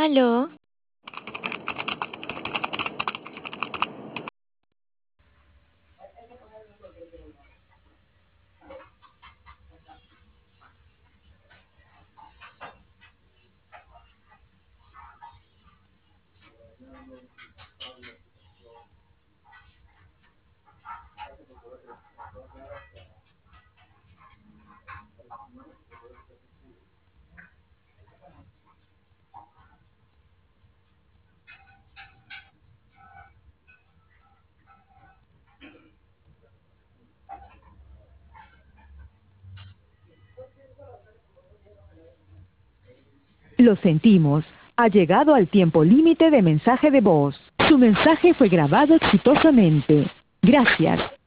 Aló, Lo sentimos. Ha llegado al tiempo límite de mensaje de voz. Su mensaje fue grabado exitosamente. Gracias.